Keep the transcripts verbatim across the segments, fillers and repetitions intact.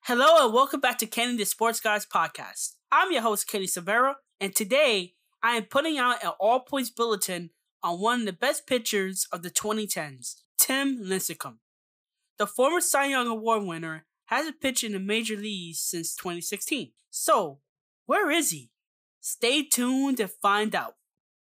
Hello and welcome back to Kenny the Sports Guys podcast. I'm your host, Kenny Severa, and today I am putting out an all-points bulletin on one of the best pitchers of the twenty tens, Tim Lincecum. The former Cy Young Award winner hasn't pitched in the major leagues since twenty sixteen. So, where is he? Stay tuned to find out.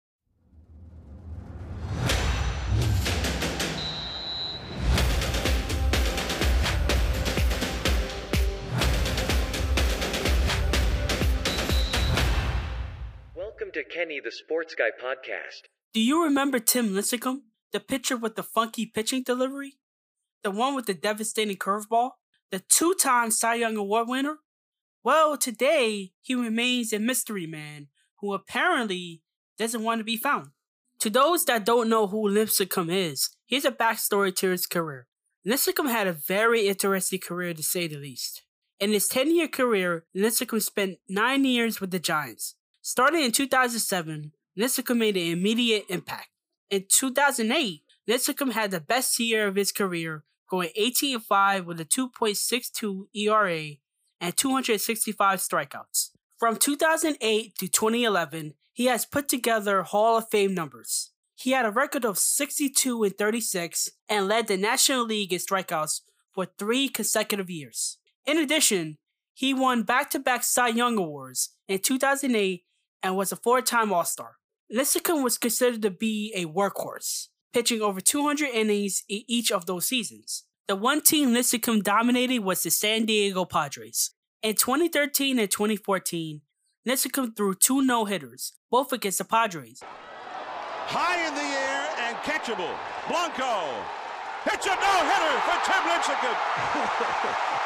Welcome to Kenny the Sports Guy podcast. Do you remember Tim Lincecum, the pitcher with the funky pitching delivery? The one with the devastating curveball? The two-time Cy Young Award winner? Well, today, he remains a mystery man who apparently doesn't want to be found. To those that don't know who Lincecum is, here's a backstory to his career. Lincecum had a very interesting career to say the least. In his ten-year career, Lincecum spent nine years with the Giants. Starting in two thousand seven, Lincecum made an immediate impact. In two thousand eight, Lincecum had the best year of his career, going eighteen and five with a two point six two E R A and two hundred sixty-five strikeouts. From two thousand eight to twenty eleven, he has put together Hall of Fame numbers. He had a record of sixty-two and thirty-six and led the National League in strikeouts for three consecutive years. In addition, he won back-to-back Cy Young Awards in two thousand eight and was a four-time All-Star. Lincecum was considered to be a workhorse, pitching over two hundred innings in each of those seasons. The one team Lincecum dominated was the San Diego Padres. In twenty thirteen and twenty fourteen, Lincecum threw two no-hitters, both against the Padres. High in the air and catchable. Blanco. It's a no-hitter for Tim Lincecum.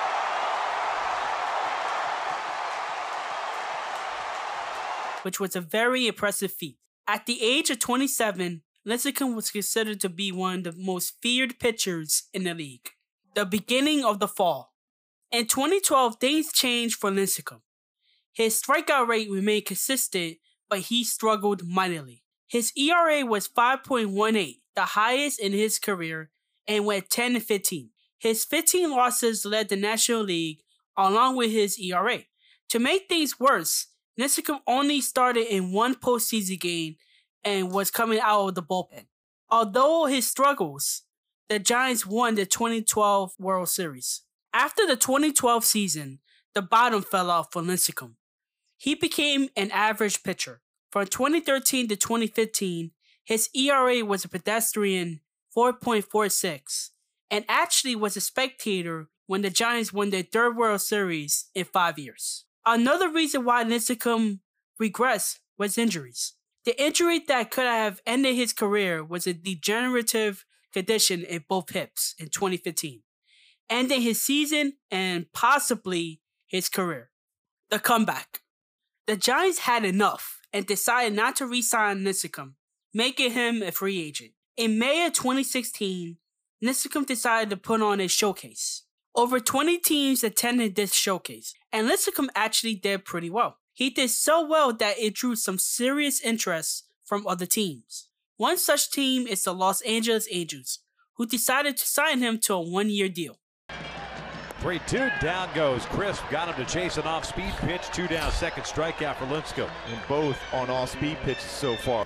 Which was a very impressive feat. At the age of twenty-seven, Lincecum was considered to be one of the most feared pitchers in the league. The beginning of the fall. In twenty twelve, things changed for Lincecum. His strikeout rate remained consistent, but he struggled mightily. His E R A was five point one eight, the highest in his career, and went ten and fifteen. His fifteen losses led the National League, along with his E R A. To make things worse, Lincecum only started in one postseason game and was coming out of the bullpen. Although his struggles, the Giants won the twenty twelve World Series. After the twenty twelve season, the bottom fell out for Lincecum. He became an average pitcher. From twenty thirteen to twenty fifteen, his E R A was a pedestrian four point four six, and actually was a spectator when the Giants won their third World Series in five years. Another reason why Lincecum regressed was injuries. The injury that could have ended his career was a degenerative condition in both hips in twenty fifteen, ending his season and possibly his career. The comeback. The Giants had enough and decided not to re-sign Lincecum, making him a free agent. In May of twenty sixteen, Lincecum decided to put on a showcase. Over twenty teams attended this showcase, and Lincecum actually did pretty well. He did so well that it drew some serious interest from other teams. One such team is the Los Angeles Angels, who decided to sign him to a one-year deal. three two, down goes Crisp, got him to chase an off-speed pitch, two down, second strikeout for Lincecum. And both on off-speed pitches so far.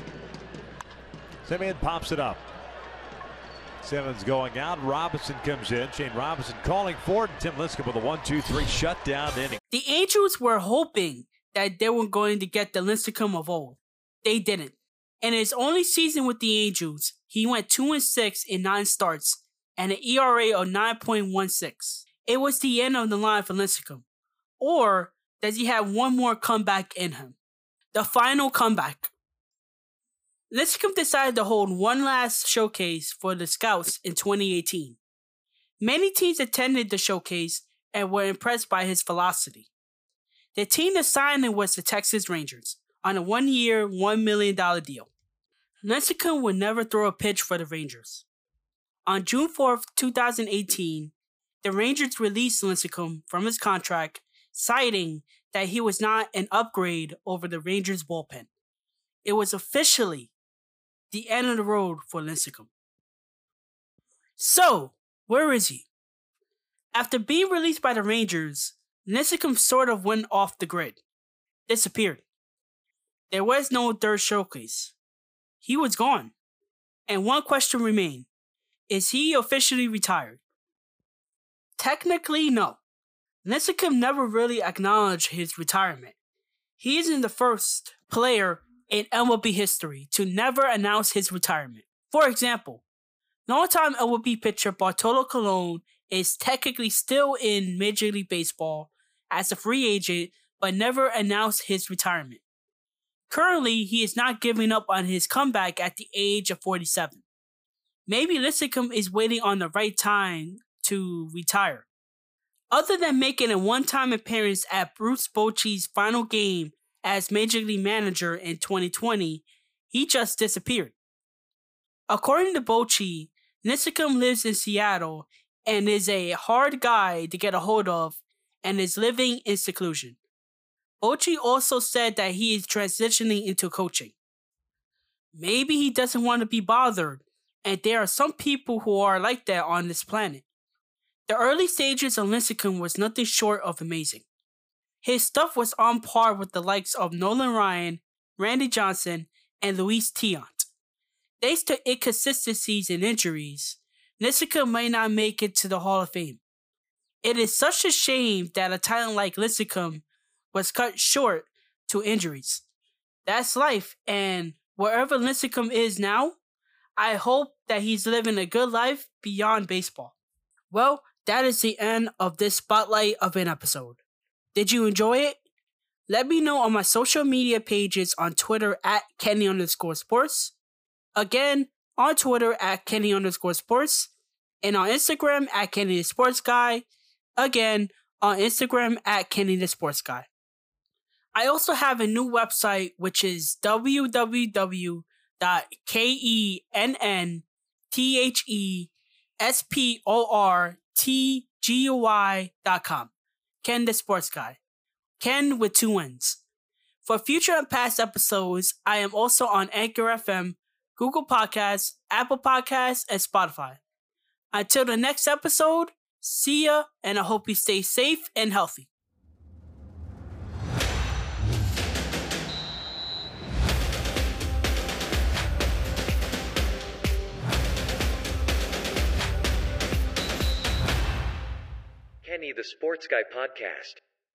Simeon pops it up. Simmons going out. Robinson comes in. Shane Robinson calling for it. And Tim Lincecum with a one two three shutdown inning. The Angels were hoping that they were going to get the Lincecum of old. They didn't. In his only season with the Angels, he went two and six in nine starts and an E R A of nine point one six. It was the end of the line for Lincecum. Or does he have one more comeback in him? The final comeback. Lincecum decided to hold one last showcase for the Scouts in twenty eighteen. Many teams attended the showcase and were impressed by his velocity. The team that signed him was the Texas Rangers on a one-year, one million dollars deal. Lincecum would never throw a pitch for the Rangers. On June fourth, twenty eighteen, the Rangers released Lincecum from his contract, citing that he was not an upgrade over the Rangers bullpen. It was officially the end of the road for Lincecum. So, where is he? After being released by the Rangers, Lincecum sort of went off the grid. Disappeared. There was no third showcase. He was gone. And one question remained. Is he officially retired? Technically, no. Lincecum never really acknowledged his retirement. He isn't the first player in M L B history to never announce his retirement. For example, longtime M L B pitcher Bartolo Colon is technically still in Major League Baseball as a free agent, but never announced his retirement. Currently, he is not giving up on his comeback at the age of forty-seven. Maybe Lincecum is waiting on the right time to retire. Other than making a one-time appearance at Bruce Bochy's final game as Major League Manager in twenty twenty, he just disappeared. According to Bochy, Lincecum lives in Seattle and is a hard guy to get a hold of and is living in seclusion. Bochy also said that he is transitioning into coaching. Maybe he doesn't want to be bothered, and there are some people who are like that on this planet. The early stages of Lincecum was nothing short of amazing. His stuff was on par with the likes of Nolan Ryan, Randy Johnson, and Luis Tiant. Thanks to inconsistencies and injuries, Lincecum might not make it to the Hall of Fame. It is such a shame that a talent like Lincecum was cut short to injuries. That's life, and wherever Lincecum is now, I hope that he's living a good life beyond baseball. Well, that is the end of this spotlight of an episode. Did you enjoy it? Let me know on my social media pages on Twitter at Kenny underscore sports. Again, on Twitter at Kenny underscore sports. And on Instagram at Kenny the Sports Guy. Again, on Instagram at Kenny the Sports Guy. I also have a new website, which is w w w dot kenny sportsguy dot com. Ken the Sports Guy. Ken with two N's. For future and past episodes, I am also on Anchor F M, Google Podcasts, Apple Podcasts, and Spotify. Until the next episode, see ya, and I hope you stay safe and healthy. Kenny the Sports Guy Podcast.